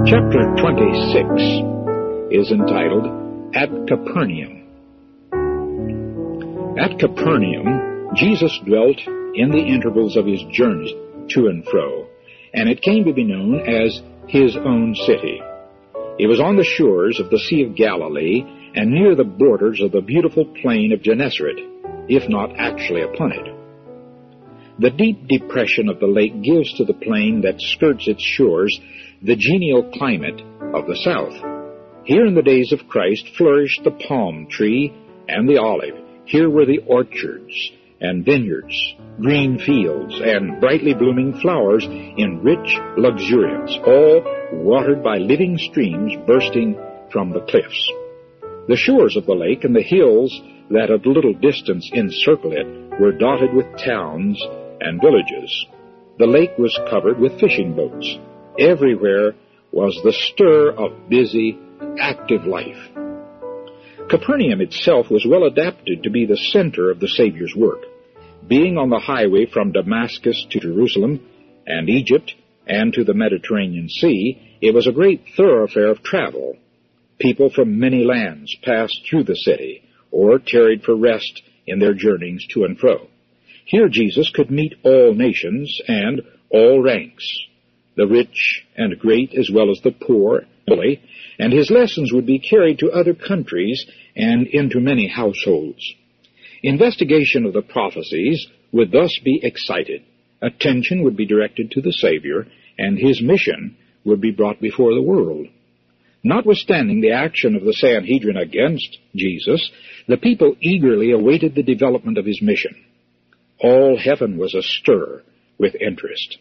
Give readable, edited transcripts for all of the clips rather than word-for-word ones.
Chapter 26 is entitled, At Capernaum. At Capernaum, Jesus dwelt in the intervals of his journeys to and fro, and it came to be known as his own city. It was on the shores of the Sea of Galilee and near the borders of the beautiful plain of Gennesaret, if not actually upon it. The deep depression of the lake gives to the plain that skirts its shores the genial climate of the south. Here in the days of Christ flourished the palm tree and the olive. Here were the orchards and vineyards, green fields, and brightly blooming flowers in rich luxuriance, all watered by living streams bursting from the cliffs. The shores of the lake and the hills that at little distance encircle it were dotted with towns and villages. The lake was covered with fishing boats. Everywhere was the stir of busy, active life. Capernaum itself was well adapted to be the center of the Savior's work. Being on the highway from Damascus to Jerusalem and Egypt and to the Mediterranean Sea, it was a great thoroughfare of travel. People from many lands passed through the city or tarried for rest in their journeyings to and fro. Here Jesus could meet all nations and all ranks, the rich and great as well as the poor, and his lessons would be carried to other countries and into many households. Investigation of the prophecies would thus be excited. Attention would be directed to the Savior, and his mission would be brought before the world. Notwithstanding the action of the Sanhedrin against Jesus, the people eagerly awaited the development of his mission. All heaven was astir with interest.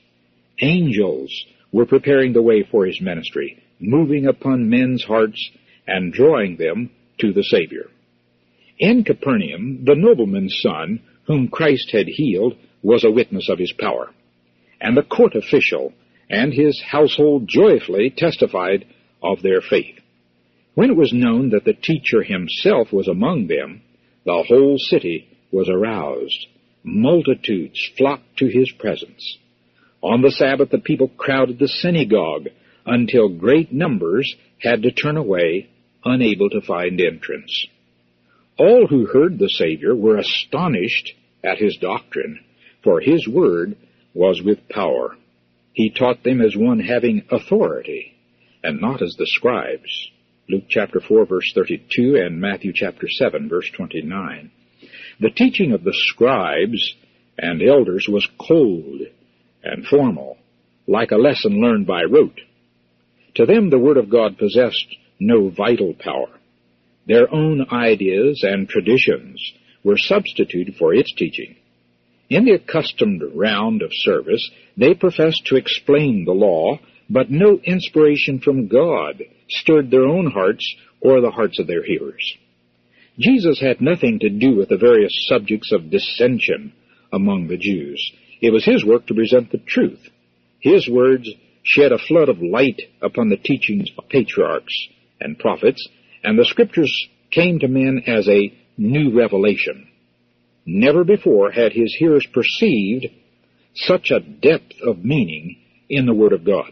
Angels were preparing the way for his ministry, moving upon men's hearts and drawing them to the Savior. In Capernaum, the nobleman's son, whom Christ had healed, was a witness of his power, and the court official and his household joyfully testified of their faith. When it was known that the teacher himself was among them, the whole city was aroused. Multitudes flocked to his presence. On the Sabbath, the people crowded the synagogue until great numbers had to turn away, unable to find entrance. All who heard the Savior were astonished at his doctrine, for his word was with power. He taught them as one having authority, and not as the scribes. Luke chapter 4, verse 32, and Matthew chapter 7, verse 29. The teaching of the scribes and elders was cold and formal, like a lesson learned by rote. To them the Word of God possessed no vital power. Their own ideas and traditions were substituted for its teaching. In the accustomed round of service, they professed to explain the law, but no inspiration from God stirred their own hearts or the hearts of their hearers. Jesus had nothing to do with the various subjects of dissension among the Jews. It was his work to present the truth. His words shed a flood of light upon the teachings of patriarchs and prophets, and the Scriptures came to men as a new revelation. Never before had his hearers perceived such a depth of meaning in the Word of God.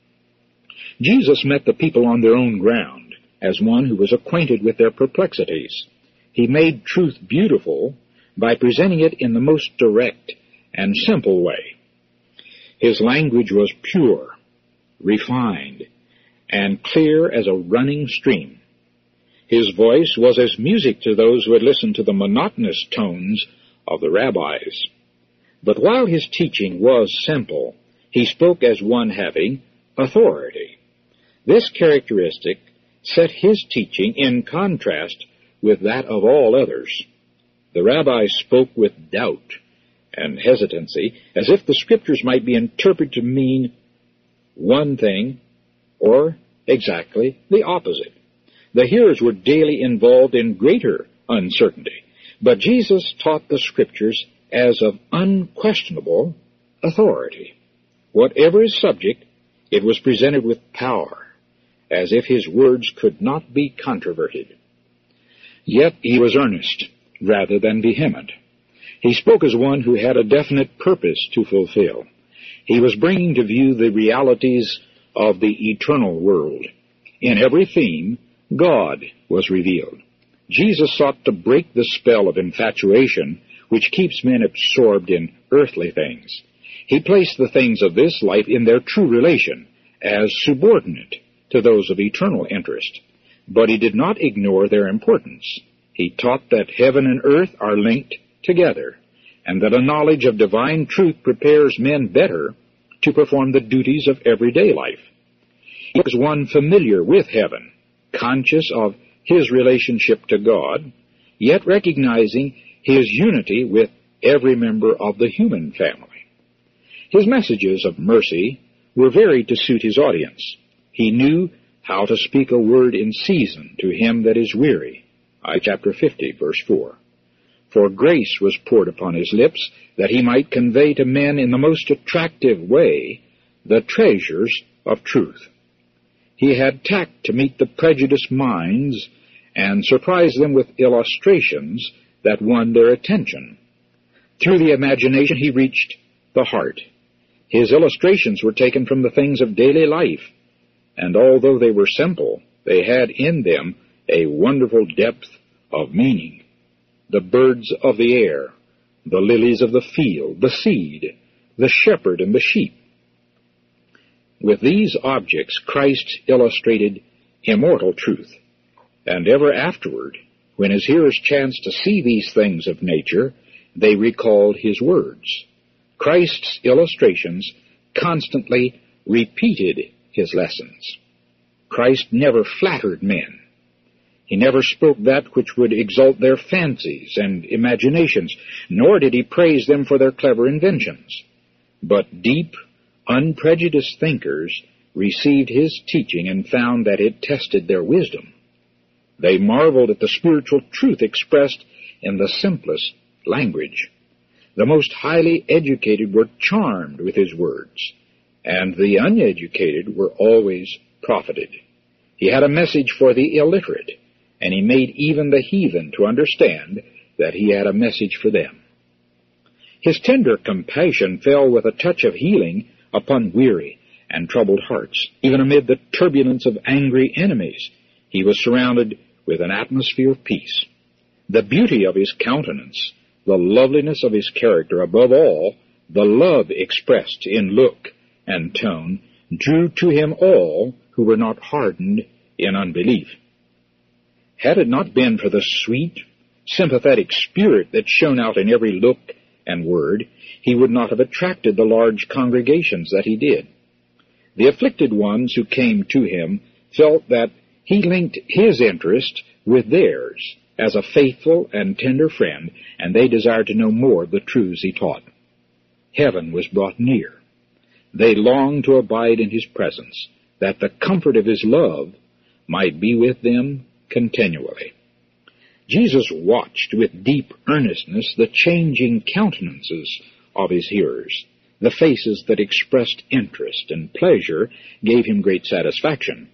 Jesus met the people on their own ground, as one who was acquainted with their perplexities. He made truth beautiful by presenting it in the most direct and simple way. His language was pure, refined, and clear as a running stream. His voice was as music to those who had listened to the monotonous tones of the rabbis. But while his teaching was simple, he spoke as one having authority. This characteristic set his teaching in contrast with that of all others. The rabbis spoke with doubt and hesitancy, as if the Scriptures might be interpreted to mean one thing or exactly the opposite. The hearers were daily involved in greater uncertainty, but Jesus taught the Scriptures as of unquestionable authority. Whatever his subject, it was presented with power, as if his words could not be controverted. Yet he was earnest rather than vehement. He spoke as one who had a definite purpose to fulfill. He was bringing to view the realities of the eternal world. In every theme, God was revealed. Jesus sought to break the spell of infatuation which keeps men absorbed in earthly things. He placed the things of this life in their true relation as subordinate to those of eternal interest. But he did not ignore their importance. He taught that heaven and earth are linked together, and that a knowledge of divine truth prepares men better to perform the duties of everyday life. He was one familiar with heaven, conscious of his relationship to God, yet recognizing his unity with every member of the human family. His messages of mercy were varied to suit his audience. He knew how to speak a word in season to him that is weary. Chapter 50, verse 4. For grace was poured upon his lips, that he might convey to men in the most attractive way the treasures of truth. He had tact to meet the prejudiced minds and surprise them with illustrations that won their attention. Through the imagination he reached the heart. His illustrations were taken from the things of daily life, and although they were simple, they had in them a wonderful depth of meaning. The birds of the air, the lilies of the field, the seed, the shepherd and the sheep. With these objects, Christ illustrated immortal truth, and ever afterward, when his hearers chanced to see these things of nature, they recalled his words. Christ's illustrations constantly repeated his lessons. Christ never flattered men. He never spoke that which would exalt their fancies and imaginations, nor did he praise them for their clever inventions. But deep, unprejudiced thinkers received his teaching and found that it tested their wisdom. They marveled at the spiritual truth expressed in the simplest language. The most highly educated were charmed with his words, and the uneducated were always profited. He had a message for the illiterate, and he made even the heathen to understand that he had a message for them. His tender compassion fell with a touch of healing upon weary and troubled hearts. Even amid the turbulence of angry enemies, he was surrounded with an atmosphere of peace. The beauty of his countenance, the loveliness of his character, above all, the love expressed in look and tone, drew to him all who were not hardened in unbelief. Had it not been for the sweet, sympathetic spirit that shone out in every look and word, he would not have attracted the large congregations that he did. The afflicted ones who came to him felt that he linked his interest with theirs as a faithful and tender friend, and they desired to know more of the truths he taught. Heaven was brought near. They longed to abide in his presence, that the comfort of his love might be with them continually. Jesus watched with deep earnestness the changing countenances of his hearers. The faces that expressed interest and pleasure gave him great satisfaction.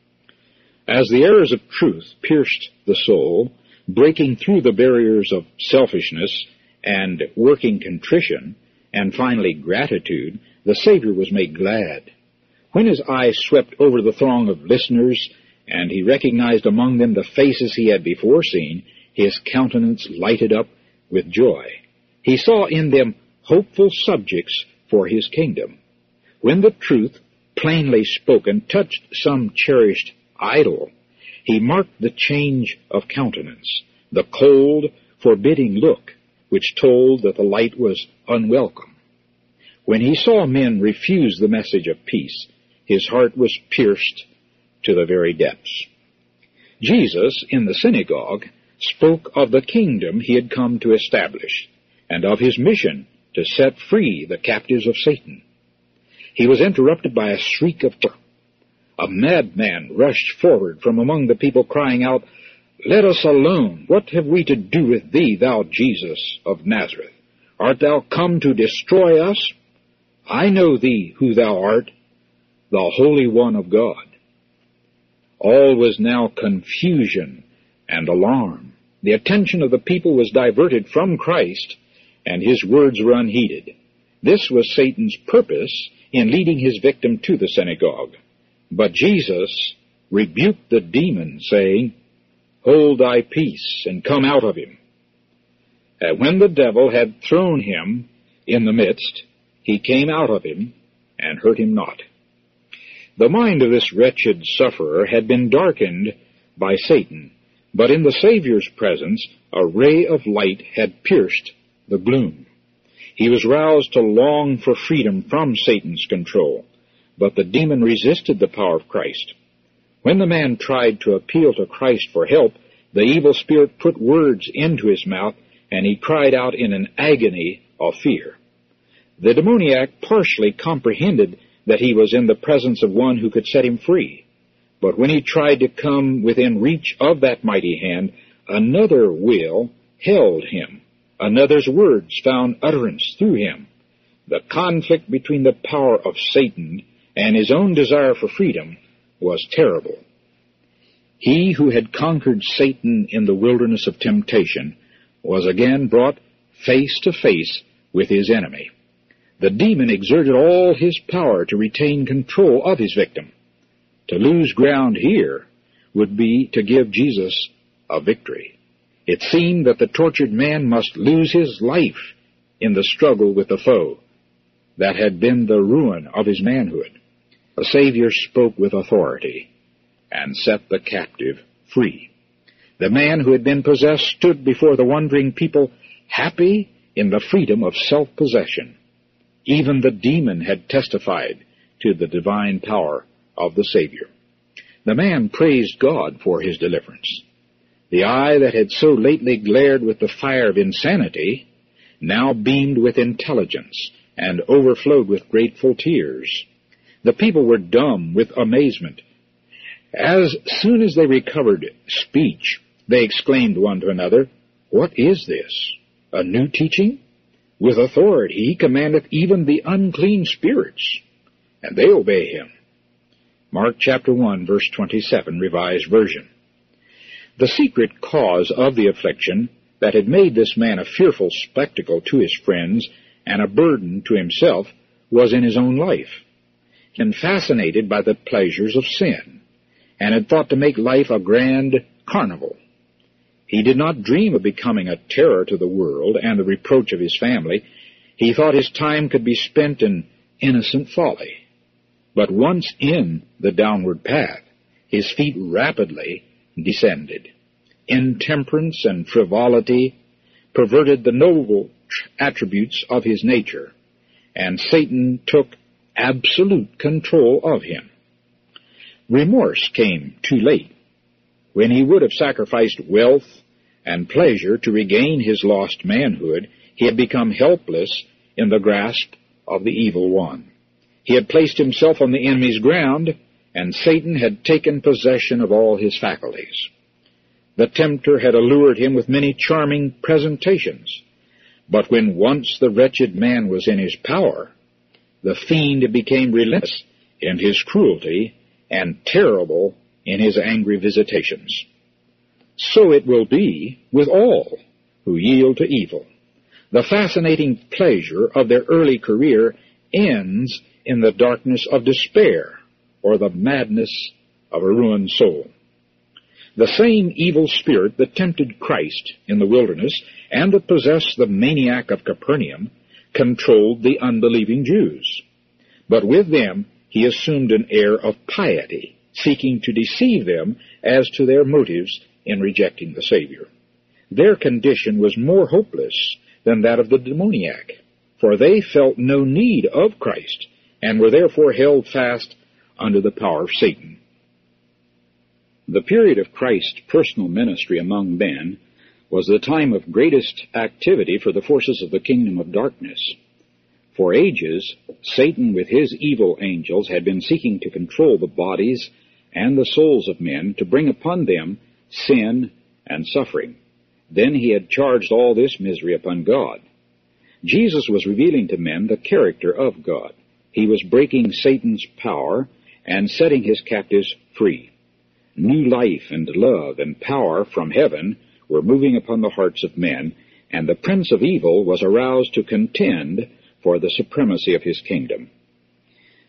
As the arrows of truth pierced the soul, breaking through the barriers of selfishness and working contrition, and finally gratitude, the Savior was made glad. When his eye swept over the throng of listeners, and he recognized among them the faces he had before seen, his countenance lighted up with joy. He saw in them hopeful subjects for his kingdom. When the truth, plainly spoken, touched some cherished idol, he marked the change of countenance, the cold, forbidding look, which told that the light was unwelcome. When he saw men refuse the message of peace, his heart was pierced to the very depths. Jesus, in the synagogue, spoke of the kingdom he had come to establish, and of his mission to set free the captives of Satan. He was interrupted by a shriek of terror. A madman rushed forward from among the people, crying out, "Let us alone! What have we to do with thee, thou Jesus of Nazareth? Art thou come to destroy us? I know thee who thou art, the Holy One of God." All was now confusion and alarm. The attention of the people was diverted from Christ, and his words were unheeded. This was Satan's purpose in leading his victim to the synagogue. But Jesus rebuked the demon, saying, Hold thy peace, and come out of him. And when the devil had thrown him in the midst, he came out of him, and hurt him not. The mind of this wretched sufferer had been darkened by Satan, but in the Savior's presence a ray of light had pierced the gloom. He was roused to long for freedom from Satan's control, but the demon resisted the power of Christ. When the man tried to appeal to Christ for help, the evil spirit put words into his mouth, and he cried out in an agony of fear. The demoniac partially comprehended that he was in the presence of one who could set him free. But when he tried to come within reach of that mighty hand, another will held him. Another's words found utterance through him. The conflict between the power of Satan and his own desire for freedom was terrible. He who had conquered Satan in the wilderness of temptation was again brought face to face with his enemy. The demon exerted all his power to retain control of his victim. To lose ground here would be to give Jesus a victory. It seemed that the tortured man must lose his life in the struggle with the foe that had been the ruin of his manhood. The Savior spoke with authority and set the captive free. The man who had been possessed stood before the wondering people, happy in the freedom of self-possession. Even the demon had testified to the divine power of the Savior. The man praised God for his deliverance. The eye that had so lately glared with the fire of insanity now beamed with intelligence and overflowed with grateful tears. The people were dumb with amazement. As soon as they recovered speech, they exclaimed one to another, What is this? A new teaching? With authority he commandeth even the unclean spirits, and they obey him. Mark chapter 1, verse 27, Revised Version. The secret cause of the affliction that had made this man a fearful spectacle to his friends and a burden to himself was in his own life. He had been fascinated by the pleasures of sin, and had thought to make life a grand carnival. He did not dream of becoming a terror to the world and the reproach of his family. He thought his time could be spent in innocent folly. But once in the downward path, his feet rapidly descended. Intemperance and frivolity perverted the noble attributes of his nature, and Satan took absolute control of him. Remorse came too late. When he would have sacrificed wealth and pleasure to regain his lost manhood, he had become helpless in the grasp of the evil one. He had placed himself on the enemy's ground, and Satan had taken possession of all his faculties. The tempter had allured him with many charming presentations, but when once the wretched man was in his power, the fiend became relentless in his cruelty and terrible in his angry visitations. So it will be with all who yield to evil. The fascinating pleasure of their early career ends in the darkness of despair or the madness of a ruined soul. The same evil spirit that tempted Christ in the wilderness and that possessed the maniac of Capernaum controlled the unbelieving Jews. But with them he assumed an air of piety, seeking to deceive them as to their motives in rejecting the Savior. Their condition was more hopeless than that of the demoniac, for they felt no need of Christ and were therefore held fast under the power of Satan. The period of Christ's personal ministry among men was the time of greatest activity for the forces of the kingdom of darkness. For ages, Satan with his evil angels had been seeking to control the bodies and the souls of men to bring upon them sin and suffering. Then he had charged all this misery upon God. Jesus was revealing to men the character of God. He was breaking Satan's power and setting his captives free. New life and love and power from heaven were moving upon the hearts of men, and the prince of evil was aroused to contend for the supremacy of his kingdom.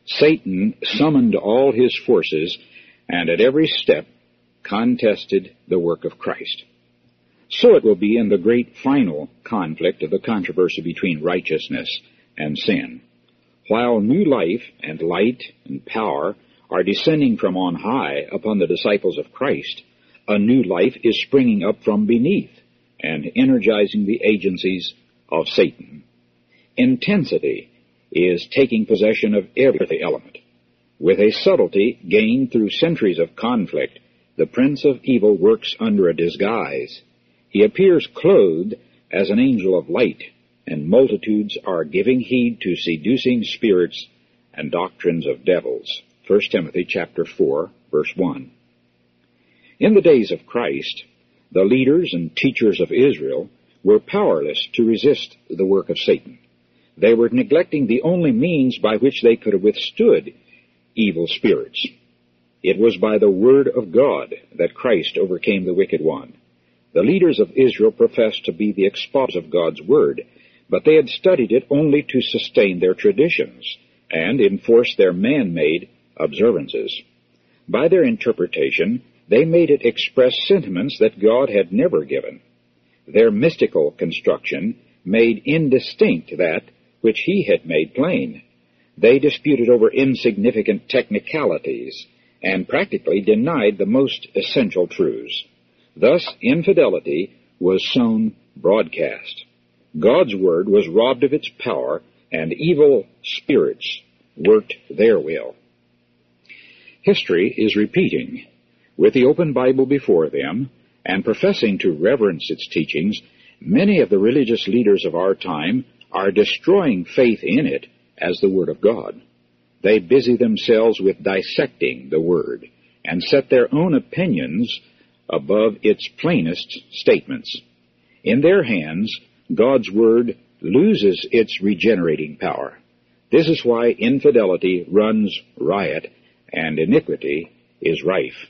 Satan summoned all his forces and at every step contested the work of Christ. So it will be in the great final conflict of the controversy between righteousness and sin. While new life and light and power are descending from on high upon the disciples of Christ, a new life is springing up from beneath and energizing the agencies of Satan. Intensity is taking possession of every element. With a subtlety gained through centuries of conflict, the prince of evil works under a disguise. He appears clothed as an angel of light, and multitudes are giving heed to seducing spirits and doctrines of devils. 1 Timothy chapter 4, verse 1. In the days of Christ, the leaders and teachers of Israel were powerless to resist the work of Satan. They were neglecting the only means by which they could have withstood evil spirits. It was by the word of God that Christ overcame the wicked one. The leaders of Israel professed to be the expositors of God's word, but they had studied it only to sustain their traditions and enforce their man-made observances. By their interpretation, they made it express sentiments that God had never given. Their mystical construction made indistinct that which he had made plain. They disputed over insignificant technicalities and practically denied the most essential truths. Thus, infidelity was sown broadcast. God's word was robbed of its power, and evil spirits worked their will. History is repeating. With the open Bible before them, and professing to reverence its teachings, many of the religious leaders of our time are destroying faith in it as the Word of God. They busy themselves with dissecting the Word and set their own opinions above its plainest statements. In their hands, God's Word loses its regenerating power. This is why infidelity runs riot and iniquity is rife.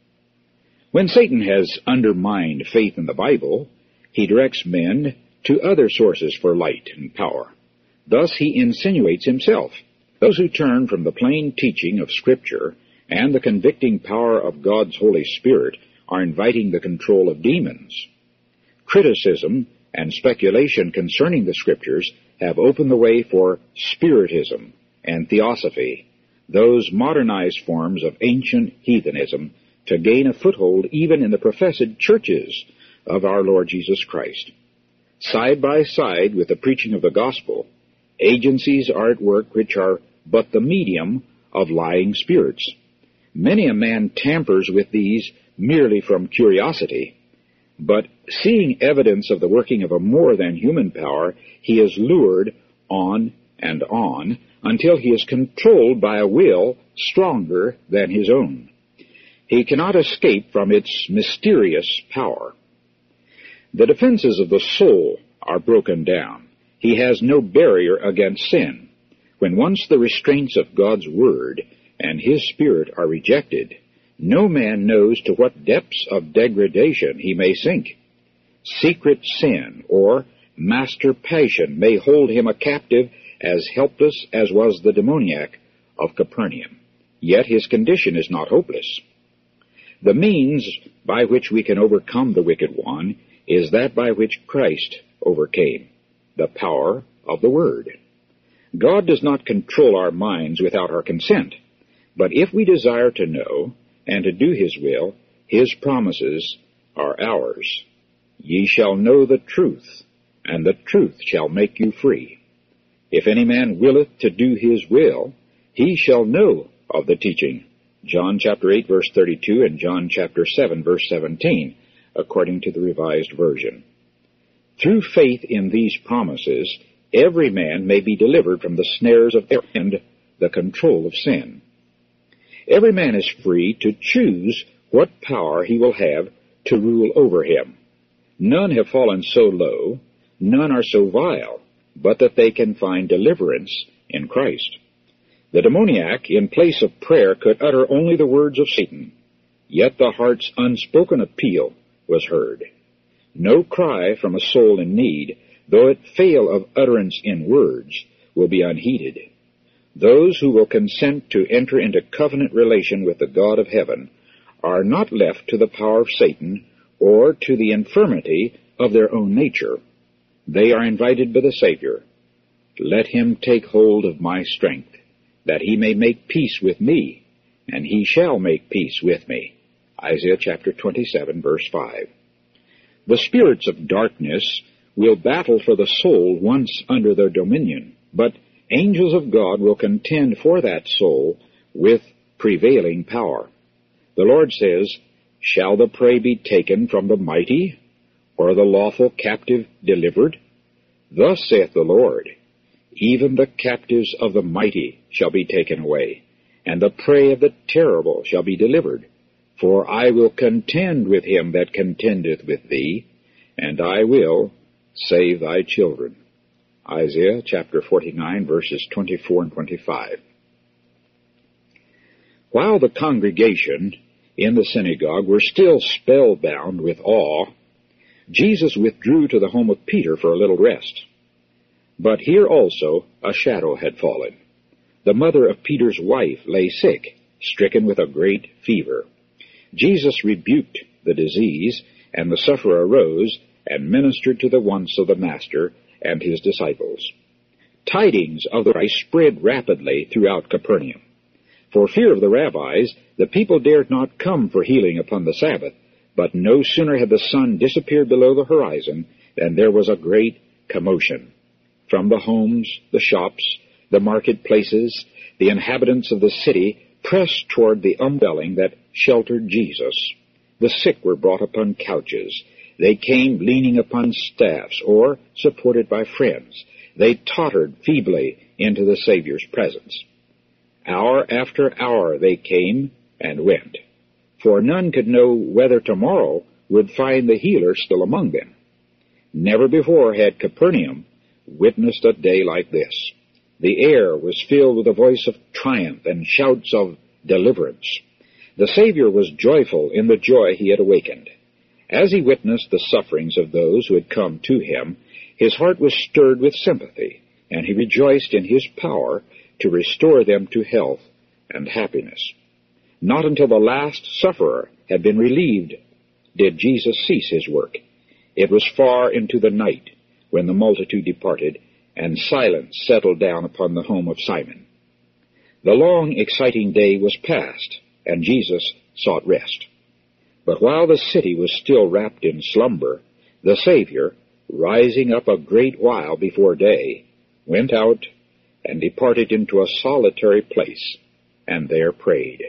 When Satan has undermined faith in the Bible, he directs men to other sources for light and power. Thus he insinuates himself. Those who turn from the plain teaching of Scripture and the convicting power of God's Holy Spirit are inviting the control of demons. Criticism and speculation concerning the Scriptures have opened the way for Spiritism and Theosophy, those modernized forms of ancient heathenism, to gain a foothold even in the professed churches of our Lord Jesus Christ. Side by side with the preaching of the gospel, agencies are at work which are but the medium of lying spirits. Many a man tampers with these merely from curiosity, but seeing evidence of the working of a more than human power, he is lured on and on until he is controlled by a will stronger than his own. He cannot escape from its mysterious power. The defenses of the soul are broken down. He has no barrier against sin. When once the restraints of God's Word and His Spirit are rejected, no man knows to what depths of degradation he may sink. Secret sin or master passion may hold him a captive as helpless as was the demoniac of Capernaum. Yet his condition is not hopeless. The means by which we can overcome the wicked one is that by which Christ overcame, the power of the Word. God does not control our minds without our consent, but if we desire to know and to do His will, His promises are ours. Ye shall know the truth, and the truth shall make you free. If any man willeth to do His will, he shall know of the teaching. John chapter 8, verse 32, and John chapter 7, verse 17, according to the Revised Version. Through faith in these promises, every man may be delivered from the snares of error and the control of sin. Every man is free to choose what power he will have to rule over him. None have fallen so low, none are so vile, but that they can find deliverance in Christ. The demoniac, in place of prayer, could utter only the words of Satan, yet the heart's unspoken appeal was heard. No cry from a soul in need, though it fail of utterance in words, will be unheeded. Those who will consent to enter into covenant relation with the God of heaven are not left to the power of Satan or to the infirmity of their own nature. They are invited by the Savior. Let him take hold of my strength, that he may make peace with me, and he shall make peace with me. Isaiah chapter 27, verse 5. The spirits of darkness will battle for the soul once under their dominion, but angels of God will contend for that soul with prevailing power. The Lord says, "Shall the prey be taken from the mighty, or the lawful captive delivered? Thus saith the Lord, even the captives of the mighty shall be taken away, and the prey of the terrible shall be delivered. For I will contend with him that contendeth with thee, and I will save thy children." Isaiah chapter 49, verses 24 and 25. While the congregation in the synagogue were still spellbound with awe, Jesus withdrew to the home of Peter for a little rest. But here also a shadow had fallen. The mother of Peter's wife lay sick, stricken with a great fever. Jesus rebuked the disease, and the sufferer arose and ministered to the wants of the Master and his disciples. Tidings of the Christ spread rapidly throughout Capernaum. For fear of the rabbis, the people dared not come for healing upon the Sabbath, but no sooner had the sun disappeared below the horizon than there was a great commotion. From the homes, the shops, the marketplaces, the inhabitants of the city pressed toward the dwelling that sheltered Jesus. The sick were brought upon couches. They came leaning upon staffs or supported by friends. They tottered feebly into the Savior's presence. Hour after hour they came and went, for none could know whether tomorrow would find the healer still among them. Never before had Capernaum witnessed a day like this. The air was filled with a voice of triumph and shouts of deliverance. The Savior was joyful in the joy he had awakened. As he witnessed the sufferings of those who had come to him, his heart was stirred with sympathy, and he rejoiced in his power to restore them to health and happiness. Not until the last sufferer had been relieved did Jesus cease his work. It was far into the night when the multitude departed, and silence settled down upon the home of Simon. The long, exciting day was past, and Jesus sought rest. But while the city was still wrapped in slumber, the Savior, rising up a great while before day, went out and departed into a solitary place, and there prayed.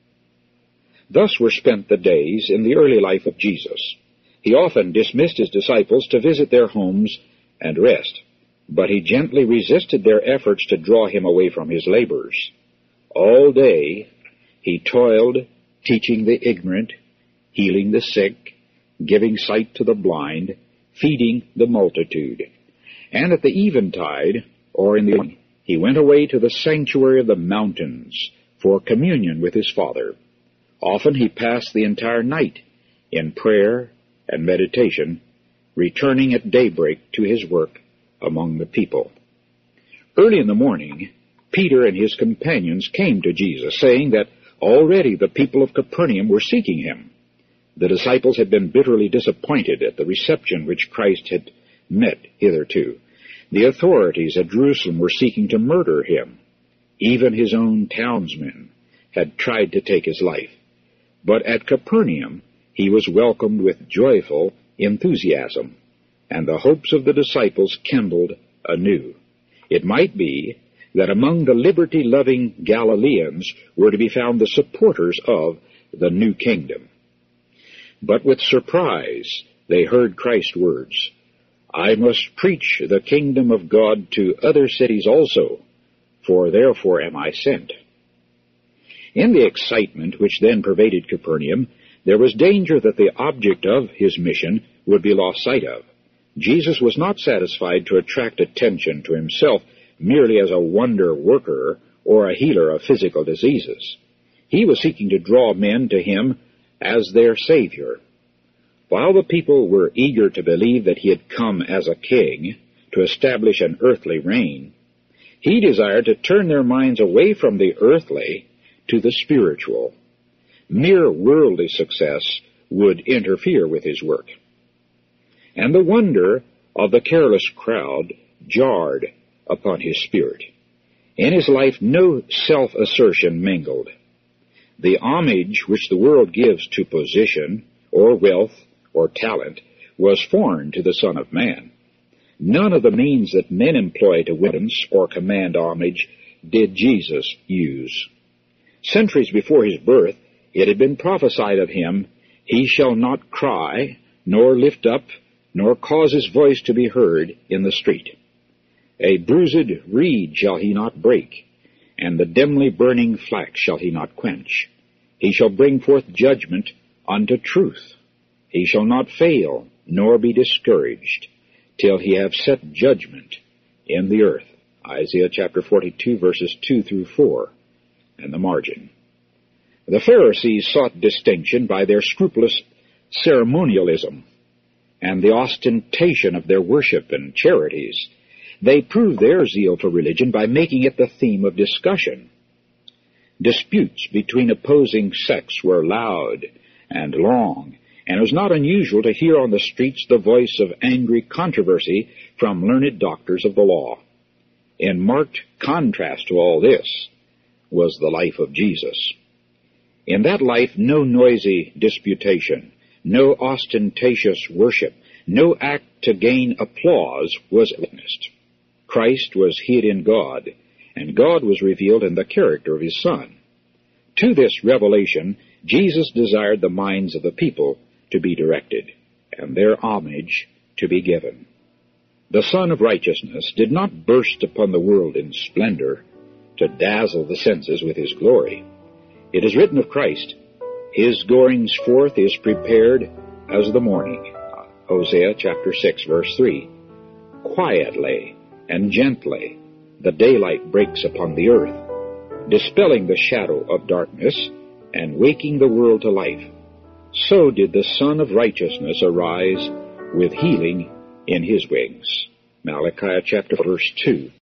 Thus were spent the days in the early life of Jesus. He often dismissed his disciples to visit their homes and rest, but he gently resisted their efforts to draw him away from his labors. All day he toiled, teaching the ignorant, healing the sick, giving sight to the blind, feeding the multitude. And at the eventide, or in the evening, he went away to the sanctuary of the mountains for communion with his Father. Often he passed the entire night in prayer and meditation, returning at daybreak to his work among the people. Early in the morning, Peter and his companions came to Jesus, saying that already the people of Capernaum were seeking him. The disciples had been bitterly disappointed at the reception which Christ had met hitherto. The authorities at Jerusalem were seeking to murder him. Even his own townsmen had tried to take his life. But at Capernaum he was welcomed with joyful enthusiasm, and the hopes of the disciples kindled anew. It might be that among the liberty-loving Galileans were to be found the supporters of the new kingdom. But with surprise they heard Christ's words, "I must preach the kingdom of God to other cities also, for therefore am I sent." In the excitement which then pervaded Capernaum, there was danger that the object of his mission would be lost sight of. Jesus was not satisfied to attract attention to himself merely as a wonder worker or a healer of physical diseases. He was seeking to draw men to him as their Savior. While the people were eager to believe that he had come as a king to establish an earthly reign, He desired to turn their minds away from the earthly to the spiritual. Mere worldly success would interfere with his work. And the wonder of the careless crowd jarred upon his spirit. In his life no self-assertion mingled. The homage which the world gives to position, or wealth, or talent, was foreign to the Son of Man. None of the means that men employ to win or command homage did Jesus use. Centuries before his birth, it had been prophesied of him, "He shall not cry, nor lift up, nor cause his voice to be heard in the street. A bruised reed shall he not break, and the dimly burning flax shall he not quench. He shall bring forth judgment unto truth. He shall not fail, nor be discouraged, till he have set judgment in the earth." Isaiah chapter 42, verses 2 through 4, and the margin. The Pharisees sought distinction by their scrupulous ceremonialism and the ostentation of their worship and charities. They proved their zeal for religion by making it the theme of discussion. Disputes between opposing sects were loud and long, and it was not unusual to hear on the streets the voice of angry controversy from learned doctors of the law. In marked contrast to all this was the life of Jesus. In that life, no noisy disputation, no ostentatious worship, no act to gain applause was witnessed. Christ was hid in God, and God was revealed in the character of his Son. To this revelation, Jesus desired the minds of the people to be directed, and their homage to be given. The Son of Righteousness did not burst upon the world in splendor to dazzle the senses with his glory. It is written of Christ, "His goings forth is prepared as the morning." Hosea chapter 6, verse 3. Quietly and gently the daylight breaks upon the earth, dispelling the shadow of darkness and waking the world to life. So did the Son of Righteousness arise with healing in his wings. Malachi chapter verse 2.